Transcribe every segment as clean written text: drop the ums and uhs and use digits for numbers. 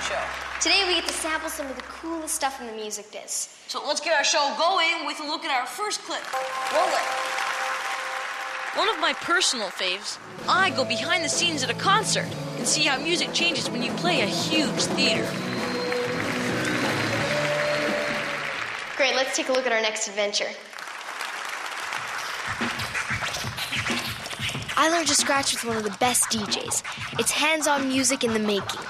Show. Today we get to sample some of the coolest stuff in the music biz. So let's get our show going with a look at our first clip. Roll it. One of my personal faves, I go behind the scenes at a concert and see how music changes when you play a huge theater. Great, let's take a look at our next adventure. I learned to scratch with one of the best DJs. It's hands-on music in the making.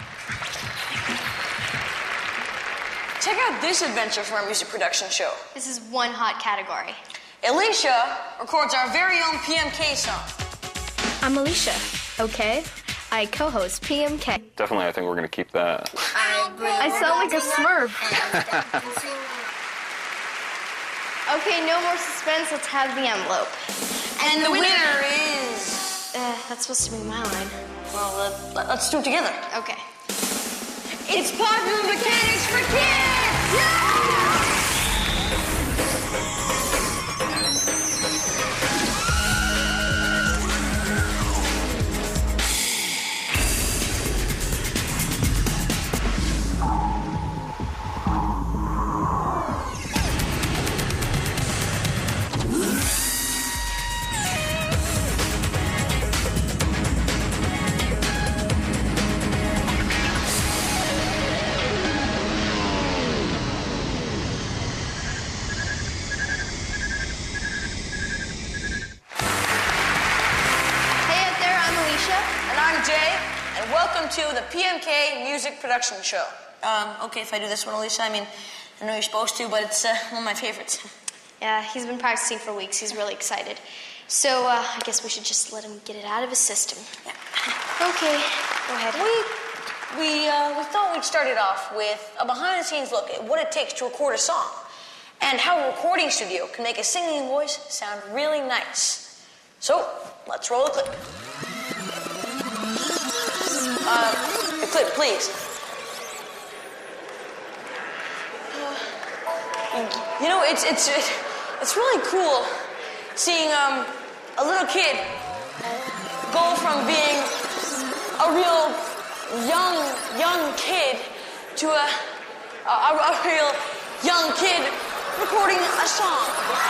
Check out this adventure from our music production show. This is one hot category. Alicia records our very own PMK song. I'm Alicia, okay? I co-host PMK. Definitely, I think we're going to keep that. I sound like a Smurf. Okay, no more suspense. Let's have the envelope. And the winner is... That's supposed to be my line. Well, let's do it together. Okay. It's Popular Mechanics for Kids! Yeah! Welcome to the PMK Music Production Show. Okay, if I do this one, Alicia, I mean, I know you're supposed to, but it's one of my favorites. Yeah, he's been practicing for weeks. He's really excited. So, I guess we should just let him get it out of his system. Yeah. Okay, go ahead. We thought we'd start it off with a behind-the-scenes look at what it takes to record a song and how a recording studio can make a singing voice sound really nice. So, let's roll a clip. The clip, please. You know, it's really cool seeing a little kid go from being a real young kid to a real young kid recording a song.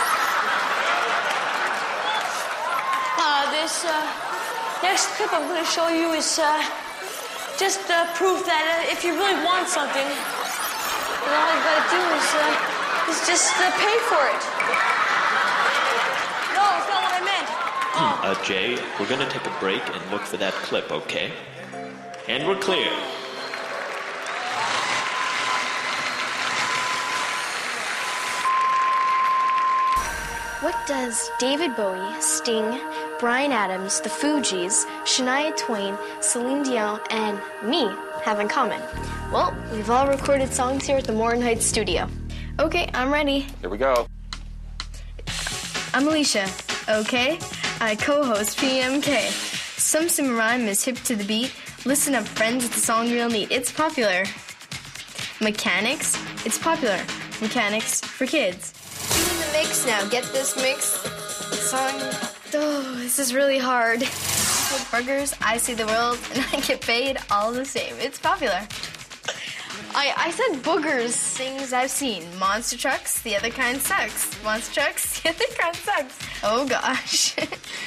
This next clip I'm going to show you is just proof that if you really want something, then all you got to do is just pay for it. No, it's not what I meant. Jay, we're going to take a break and look for that clip, okay? And we're clear. What does David Bowie, Sting, Bryan Adams, the Fugees, Shania Twain, Celine Dion, and me have in common? Well, we've all recorded songs here at the Morin Heights studio. Okay, I'm ready. Here we go. I'm Alicia, okay? I co-host PMK. Some sim rhyme is hip to the beat. Listen up, friends, it's a song real neat. It's popular. Mechanics, it's popular. Mechanics for kids. Doing the mix now. Get this mix. Song. Oh, this is really hard. With burgers, I see the world, and I get paid all the same. It's popular. I said boogers. Things I've seen. Monster trucks, the other kind sucks. Monster trucks, the other kind sucks. Oh, gosh.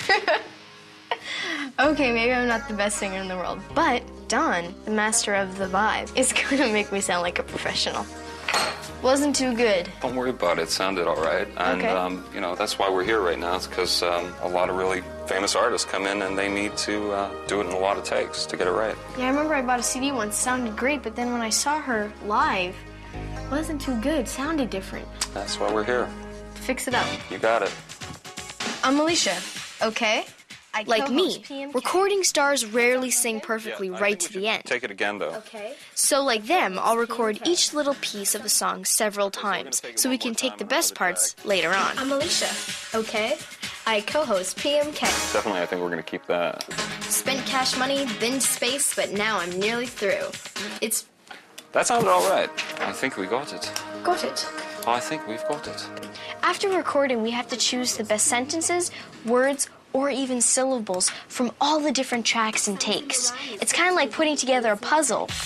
Okay, maybe I'm not the best singer in the world, but Don, the master of the vibe, is going to make me sound like a professional. Wasn't too good. Don't worry about it. It sounded all right. And, okay. You know, that's why we're here right now. It's because a lot of really famous artists come in and they need to do it in a lot of takes to get it right. Yeah, I remember I bought a CD once. It sounded great, but then when I saw her live, it wasn't too good. It sounded different. That's why we're here. Fix it up. You got it. I'm Alicia, okay? Like me, recording stars rarely sing perfectly right to the end. Take it again, though. Okay. So like them, I'll record each little piece of a song several times, so we can take the best parts later on. I'm Alicia, okay? I co-host PMK. Definitely, I think we're going to keep that. Spent cash money, been to space, but now I'm nearly through. That sounded all right. I think we got it. Got it. I think we've got it. After recording, we have to choose the best sentences, words, or even syllables from all the different tracks and takes. It's kind of like putting together a puzzle.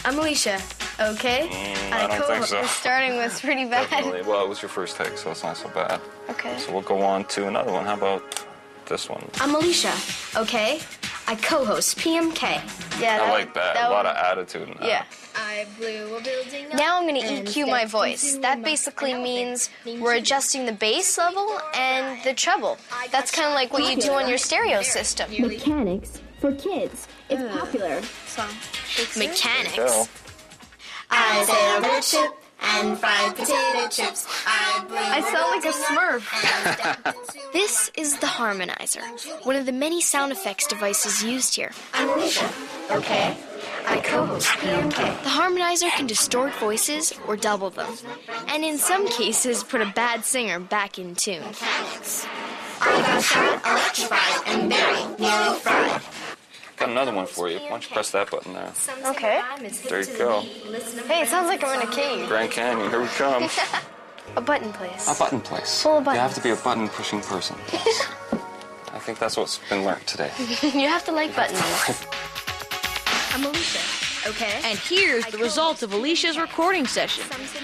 I'm Alicia, okay? I don't think so. This starting was pretty bad. Definitely. Well, it was your first take, so it's not so bad. Okay. So we'll go on to another one. How about this one? I'm Alicia, okay? I co-host PMK. Yeah, I like that. A lot of attitude in that. Yeah. I blew a building up. Now I'm going to EQ my voice. That basically means we're adjusting the bass level and the treble. That's kind of like what you do on your stereo system. Mechanics for kids. It's popular. Mechanics. I said a root chip and fried potato chips. I sound like a Smurf. This is the harmonizer, one of the many sound effects devices used here. I'm Alicia, okay? I co-host PMK. The harmonizer can distort voices or double them, and in some cases put a bad singer back in tune. I got shot, electrified, and very nearly fried. Got another one for you. Why don't you press that button there? Okay. There you go. Hey, it sounds like I'm in a cave. Grand Canyon, here we come. A button place. A button place. Full of You have buttons. to be a button-pushing person. I think that's what's been learned today. You have to like buttons. I'm Alicia, okay? And here's the result of Alicia's recording session.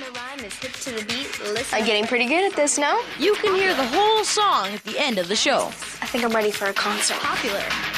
I'm getting pretty good at this now. You can hear the whole song at the end of the show. I think I'm ready for a concert. Popular.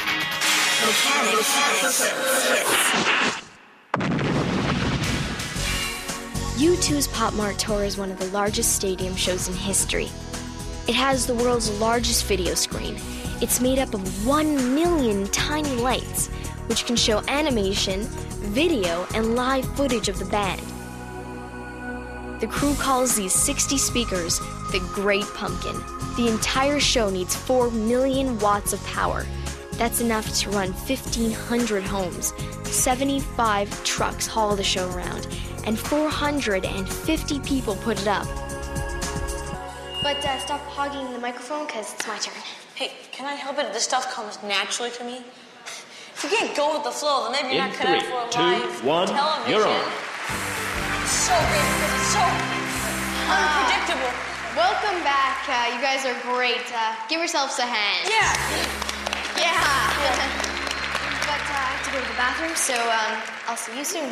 U2's Pop Mart Tour is one of the largest stadium shows in history. It has the world's largest video screen. It's made up of 1 million tiny lights, which can show animation, video, and live footage of the band. The crew calls these 60 speakers the Great Pumpkin. The entire show needs 4 million watts of power. That's enough to run 1,500 homes. 75 trucks haul the show around, and 450 people put it up. But stop hogging the microphone, because it's my turn. Hey, can I help it if this stuff comes naturally to me? If you can't go with the flow, then maybe you're In not cut out 3, for 2, live 1, television. you're on. It's so great because it's so unpredictable. Welcome back. You guys are great. Give yourselves a hand. Yeah. But I have to go to the bathroom, so I'll see you soon.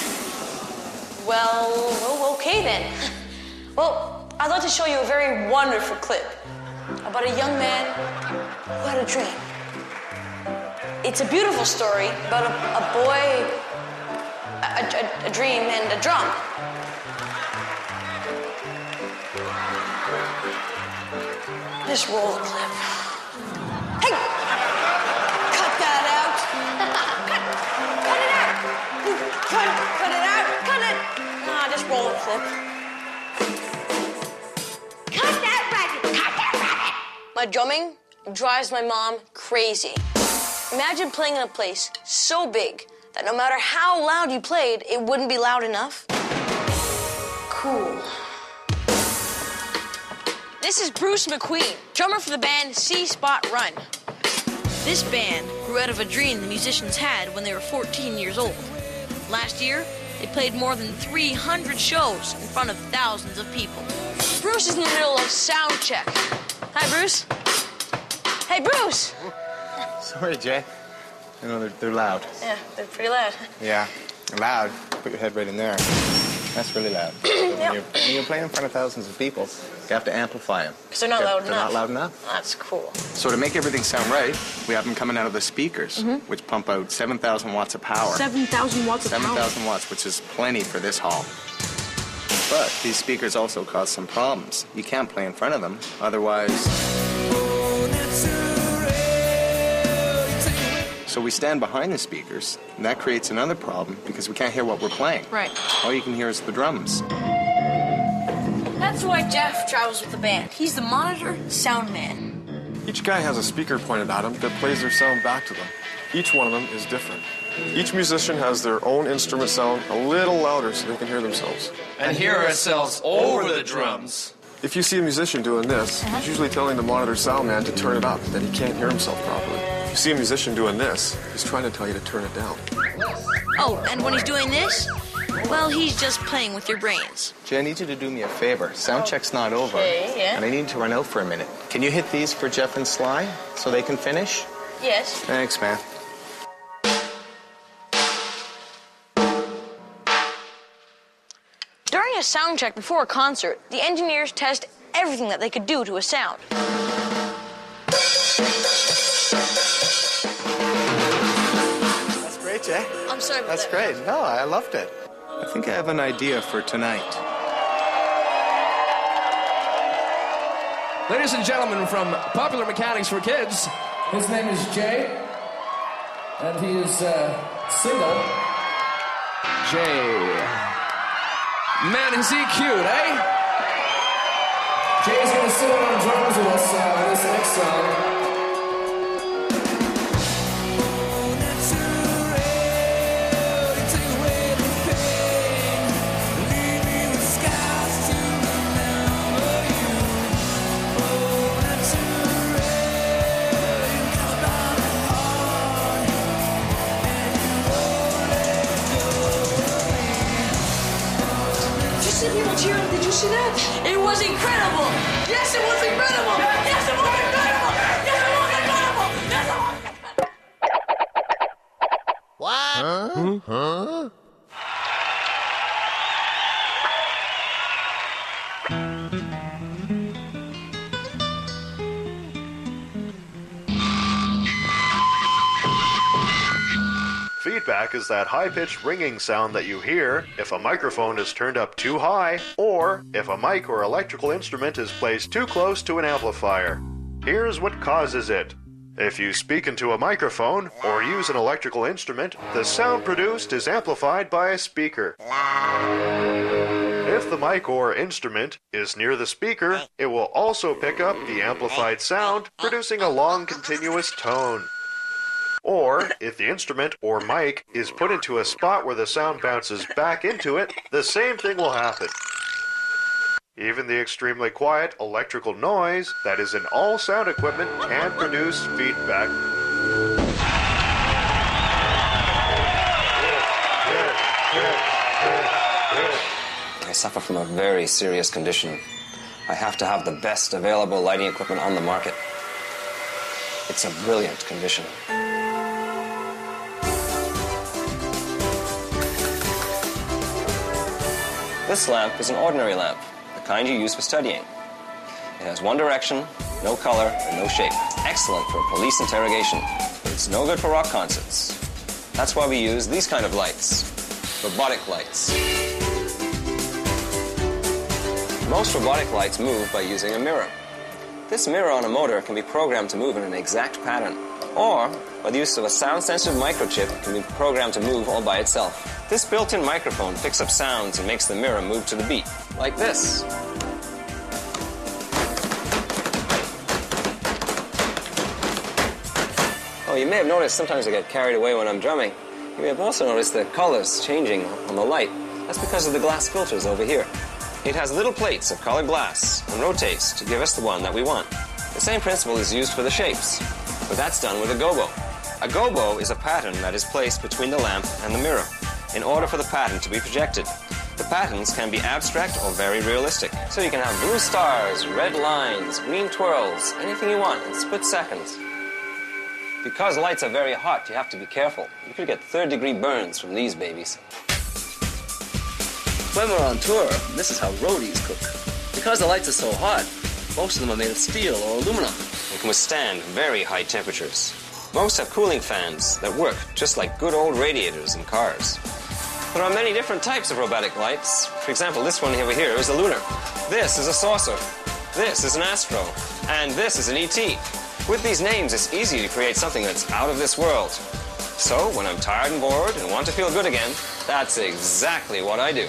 Well, okay then. Well, I'd like to show you a very wonderful clip about a young man who had a dream. It's a beautiful story about a boy, a dream, and a drum. Just roll the clip. Hey! Cut that out! Cut it out! Cut it out! Cut it! Nah, just roll the clip. Cut that racket! Cut that racket! My drumming drives my mom crazy. Imagine playing in a place so big that no matter how loud you played, it wouldn't be loud enough. Cool. This is Bruce McQueen, drummer for the band C Spot Run. This band grew out of a dream the musicians had when they were 14 years old. Last year, they played more than 300 shows in front of thousands of people. Bruce is in the middle of sound check. Hi, Bruce. Hey, Bruce! Sorry, Jay. You know, they're loud. Yeah, they're pretty loud. Yeah, they're loud. Put your head right in there. That's really loud. When you're playing in front of thousands of people, you have to amplify them. Because they're not loud enough. They're not loud enough. That's cool. So to make everything sound right, we have them coming out of the speakers, which pump out 7,000 watts of power. 7,000 watts of power. 7,000 watts, which is plenty for this hall. But these speakers also cause some problems. You can't play in front of them, otherwise... So we stand behind the speakers, and that creates another problem because we can't hear what we're playing. Right. All you can hear is the drums. That's why Jeff travels with the band. He's the monitor sound man. Each guy has a speaker pointed at him that plays their sound back to them. Each one of them is different. Each musician has their own instrument sound a little louder so they can hear themselves. And hear ourselves over the drums. If you see a musician doing this, he's usually telling the monitor sound man to turn it up, that he can't hear himself properly. If you see a musician doing this, he's trying to tell you to turn it down. Oh, and when he's doing this, well, he's just playing with your brains. Jay, I need you to do me a favor. Sound check's not over. Okay, yeah. And I need to run out for a minute. Can you hit these for Jeff and Sly so they can finish? Yes. Thanks, man. a sound check before a concert, the engineers test everything that they could do to a sound. That's great, Jay. I'm sorry about That's that. great. No, I loved it. I think I have an idea for tonight. Ladies and gentlemen, from Popular Mechanics for Kids, his name is Jay, and he is single. Jay. Man, is he cute, eh? Jay's gonna sit on drums with us with this next song. People cheering. Did you see that? It was incredible. Yes, it was incredible. Yes, it was incredible. Yes, it was incredible. Yes, it was incredible. What? Huh? Feedback is that high-pitched ringing sound that you hear if a microphone is turned up too high, or if a mic or electrical instrument is placed too close to an amplifier. Here's what causes it. If you speak into a microphone or use an electrical instrument, the sound produced is amplified by a speaker. If the mic or instrument is near the speaker, it will also pick up the amplified sound, producing a long continuous tone. Or, if the instrument or mic is put into a spot where the sound bounces back into it, the same thing will happen. Even the extremely quiet electrical noise that is in all sound equipment can produce feedback. I suffer from a very serious condition. I have to have the best available lighting equipment on the market. It's a brilliant condition. This lamp is an ordinary lamp, the kind you use for studying. It has one direction, no color, and no shape. Excellent for police interrogation, but it's no good for rock concerts. That's why we use these kind of lights, robotic lights. Most robotic lights move by using a mirror. This mirror on a motor can be programmed to move in an exact pattern, or by the use of a sound-sensitive microchip, it can be programmed to move all by itself. This built-in microphone picks up sounds and makes the mirror move to the beat, like this. Oh, you may have noticed sometimes I get carried away when I'm drumming. You may have also noticed the colors changing on the light. That's because of the glass filters over here. It has little plates of colored glass and rotates to give us the one that we want. The same principle is used for the shapes, but that's done with a gobo. A gobo is a pattern that is placed between the lamp and the mirror in order for the pattern to be projected. The patterns can be abstract or very realistic. So you can have blue stars, red lines, green twirls, anything you want in split seconds. Because lights are very hot, you have to be careful. You could get third-degree burns from these babies. When we're on tour, this is how roadies cook. Because the lights are so hot, most of them are made of steel or aluminum. They can withstand very high temperatures. Most have cooling fans that work just like good old radiators in cars. There are many different types of robotic lights. For example, this one over here is a lunar. This is a saucer. This is an astro. And this is an ET. With these names, it's easy to create something that's out of this world. So, when I'm tired and bored and want to feel good again, that's exactly what I do.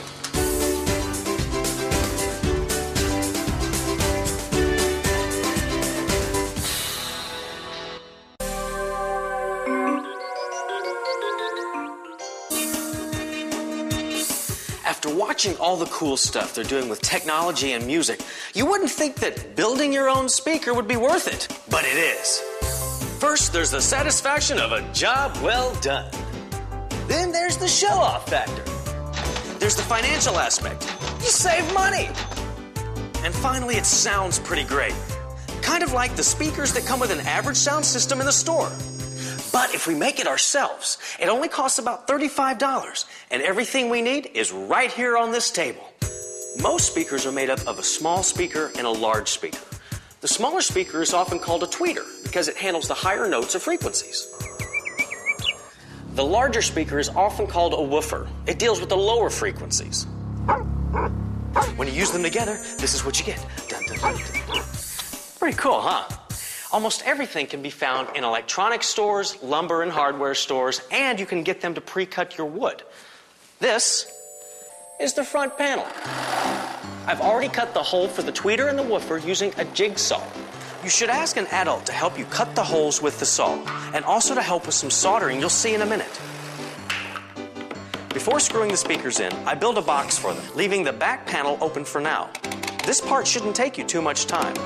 After watching all the cool stuff they're doing with technology and music, you wouldn't think that building your own speaker would be worth it, but it is. First, there's the satisfaction of a job well done. Then there's the show-off factor. There's the financial aspect. You save money. And finally, it sounds pretty great. Kind of like the speakers that come with an average sound system in the store. But if we make it ourselves, it only costs about $35, and everything we need is right here on this table. Most speakers are made up of a small speaker and a large speaker. The smaller speaker is often called a tweeter because it handles the higher notes or frequencies. The larger speaker is often called a woofer. It deals with the lower frequencies. When you use them together, this is what you get. Dun, dun, dun, dun. Pretty cool, huh? Almost everything can be found in electronics stores, lumber and hardware stores, and you can get them to pre-cut your wood. This is the front panel. I've already cut the hole for the tweeter and the woofer using a jigsaw. You should ask an adult to help you cut the holes with the saw, and also to help with some soldering you'll see in a minute. Before screwing the speakers in, I build a box for them, leaving the back panel open for now. This part shouldn't take you too much time.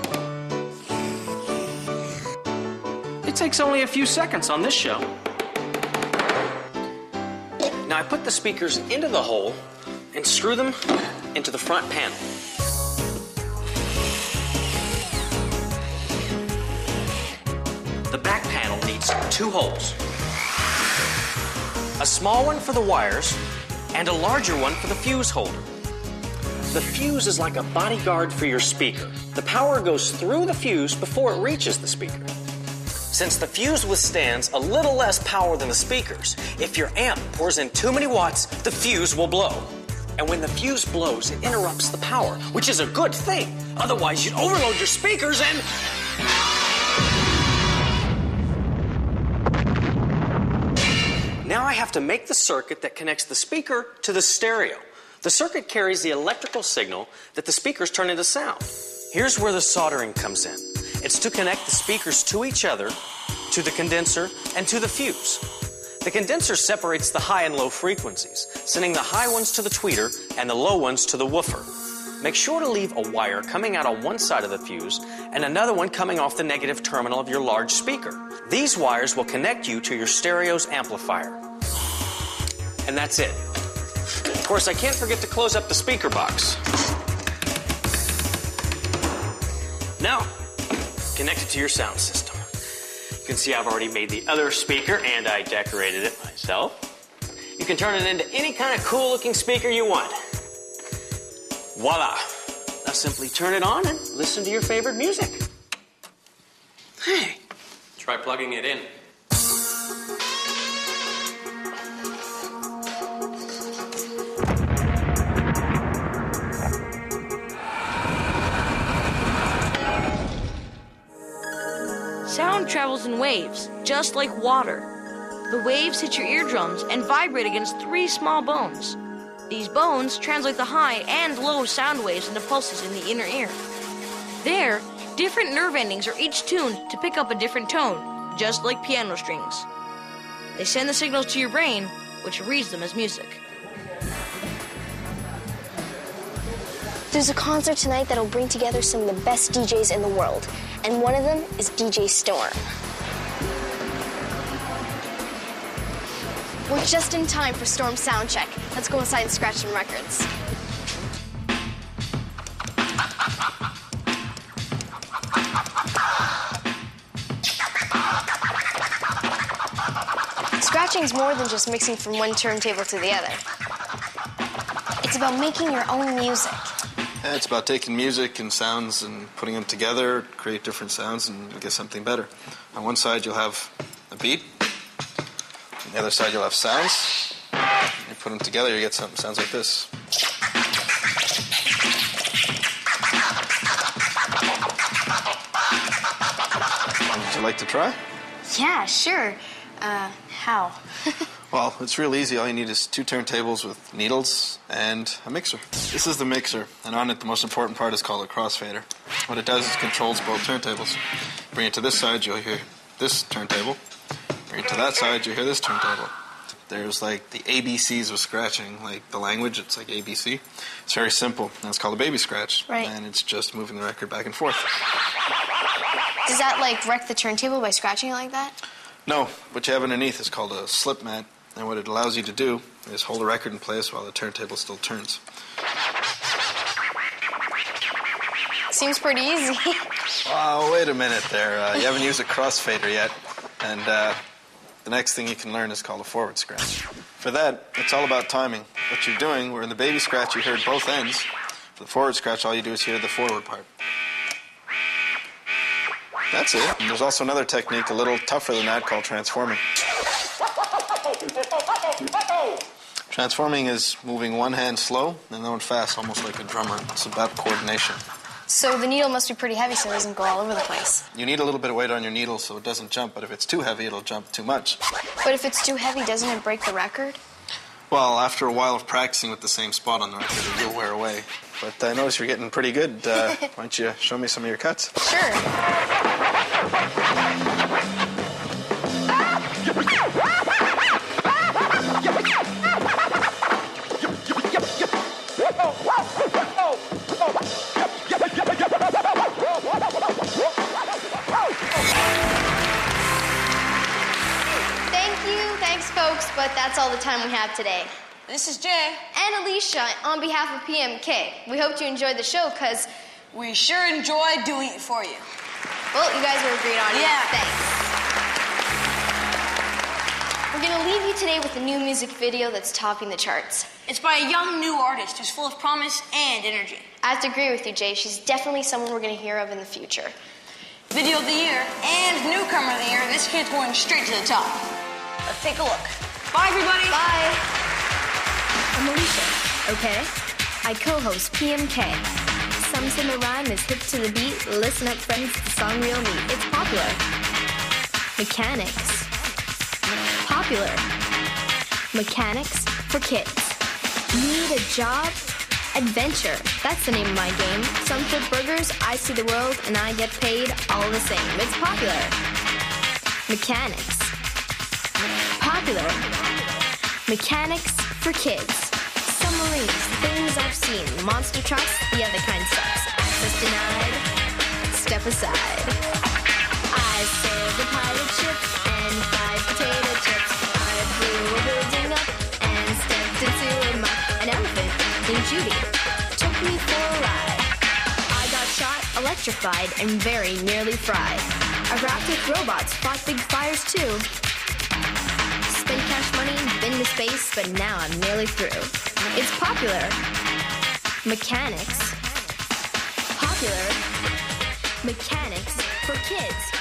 It takes only a few seconds on this show. Now I put the speakers into the hole and screw them into the front panel. The back panel needs 2 holes. A small one for the wires and a larger one for the fuse holder. The fuse is like a bodyguard for your speaker. The power goes through the fuse before it reaches the speaker. Since the fuse withstands a little less power than the speakers, if your amp pours in too many watts, the fuse will blow. And when the fuse blows, it interrupts the power, which is a good thing. Otherwise, you'd overload your speakers and... Now I have to make the circuit that connects the speaker to the stereo. The circuit carries the electrical signal that the speakers turn into sound. Here's where the soldering comes in. It's to connect the speakers to each other, to the condenser, and to the fuse. The condenser separates the high and low frequencies, sending the high ones to the tweeter and the low ones to the woofer. Make sure to leave a wire coming out on one side of the fuse and another one coming off the negative terminal of your large speaker. These wires will connect you to your stereo's amplifier. And that's it. Of course, I can't forget to close up the speaker box. Now, connect it to your sound system. You can see I've already made the other speaker and I decorated it myself. You can turn it into any kind of cool looking speaker you want. Voila! Now simply turn it on and listen to your favorite music. Hey, try plugging it in. Sound travels in waves, just like water. The waves hit your eardrums and vibrate against 3 small bones. These bones translate the high and low sound waves into pulses in the inner ear. There, different nerve endings are each tuned to pick up a different tone, just like piano strings. They send the signals to your brain, which reads them as music. There's a concert tonight that'll bring together some of the best DJs in the world, and one of them is DJ Storm. We're just in time for Storm's sound check. Let's go inside and scratch some records. Scratching's more than just mixing from one turntable to the other. It's about making your own music. Yeah, it's about taking music and sounds and putting them together, create different sounds, and get something better. On one side, you'll have a beat. On the other side, you'll have sounds. You put them together, you get something that sounds like this. Would you like to try? Yeah, sure. How? Well, it's real easy. All you need is 2 turntables with needles and a mixer. This is the mixer, and on it, the most important part is called a crossfader. What it does is controls both turntables. Bring it to this side, you'll hear this turntable. Bring it to that side, you'll hear this turntable. There's like the ABCs of scratching, like the language, it's like ABC. It's very simple, and it's called a baby scratch. Right. And it's just moving the record back and forth. Does that, like, wreck the turntable by scratching it like that? No, what you have underneath is called a slip mat, and what it allows you to do is hold a record in place while the turntable still turns. Seems pretty easy. Oh, wait a minute there. You haven't used a crossfader yet, and the next thing you can learn is called a forward scratch. For that, it's all about timing. What you're doing, where in the baby scratch you heard both ends. For the forward scratch, all you do is hear the forward part. That's it. And there's also another technique, a little tougher than that, called transforming. Transforming is moving one hand slow and then one fast, almost like a drummer. It's about coordination. So the needle must be pretty heavy so it doesn't go all over the place. You need a little bit of weight on your needle so it doesn't jump, but if it's too heavy, it'll jump too much. But if it's too heavy, doesn't it break the record? Well, after a while of practicing with the same spot on the record, it will wear away. But I notice you're getting pretty good. Why don't you show me some of your cuts? Sure. Thanks, folks, but that's all the time we have today. This is Jay. And Alicia, on behalf of PMK. We hope you enjoyed the show, because we sure enjoy doing it for you. Well, you guys were a great audience. Yeah. Thanks. We're going to leave you today with a new music video that's topping the charts. It's by a young new artist who's full of promise and energy. I have to agree with you, Jay. She's definitely someone we're going to hear of in the future. Video of the year and newcomer of the year. This kid's going straight to the top. Let's take a look. Bye, everybody. Bye. I'm Alicia, okay? I co-host PMK. Some say my rhyme is hip to the beat. Listen up, friends, the song real neat. It's popular. Mechanics. Popular. Mechanics for kids. Need a job? Adventure. That's the name of my game. Some flip burgers, I see the world, and I get paid all the same. It's popular. Mechanics. Popular. Mechanics for kids. Submarines, things I've seen. Monster trucks, the other kind sucks. Access denied. Step aside. I served a pilot ship and 5 potato chips. I blew a building up and stepped into a muck. An elephant named Judy took me for a ride. I got shot, electrified, and very nearly fried. I rapped with robots, fought big fires too. Spent cash money, been to space, but now I'm nearly through. It's popular. Mechanics. Popular. Mechanics for kids.